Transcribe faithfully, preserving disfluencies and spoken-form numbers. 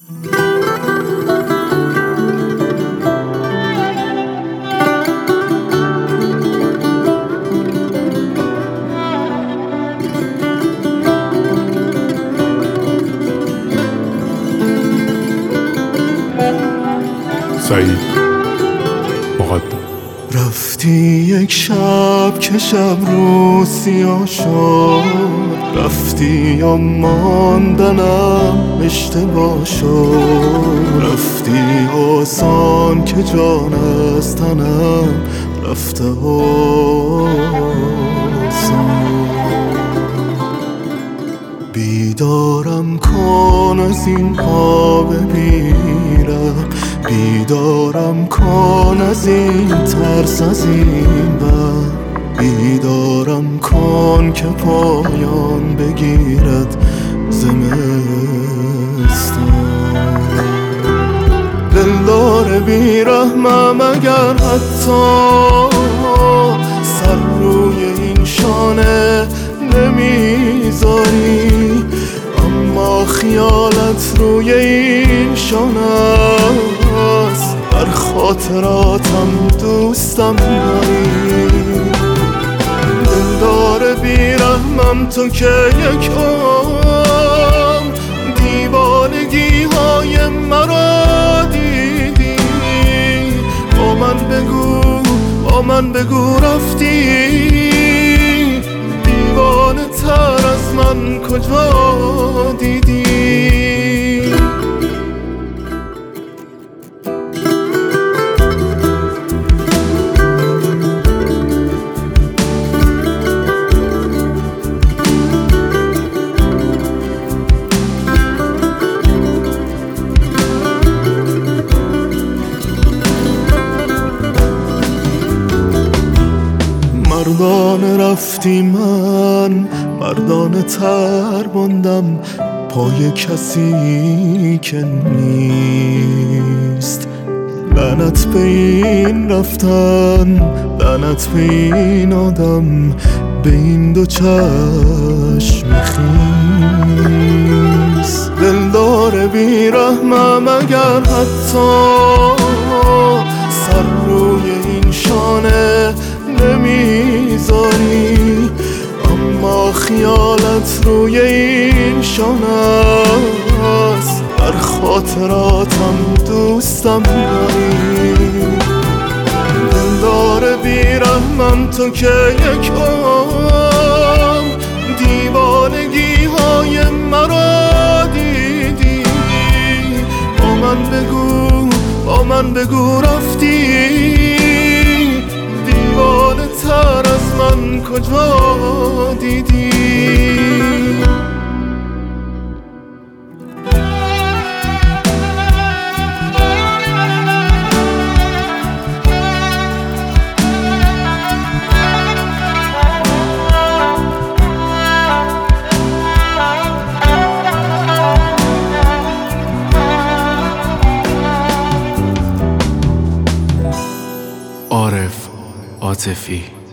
سعید مقدم. رفتی یک شب که شب رو سیاه شد، رفتی یا ماندنم اشتباه شد، رفتی آسان که جان از تنم رفته آسان. بیدارم کن از این پا بمیرم، بیدارم کن از این ترس از این بر، بیدارم کن که پایان بگیرد زمستان. دلدار بیرحمم اگر حتی سر روی این شانه نمیذاری، اما خیالت روی این شانه است، در خاطراتم دوستم داری. دلدار بیرحمم تو که یک عمر دیوانگی های مرا دیدی، با من بگو با من بگو رفتی دیوانه تر از من کجا دیدی. مردانه رفتی، من مردانه تر ماندم پای کسی که نیست. لعنت به این رفتن، لعنت به این آدم، به این دو چشم خیس. دلدار بیرحمم اگر حتی سر روی این شانه نمیذاری، اما خیالت روی این شانه است، در خاطراتم دوستم داری. دلدار بیرحمم تو که یک عمر دیوانگی های مرا دیدی، با من بگو با من بگو رفتی دیوانه تر از من کجا دیدی. عارف عاطفی.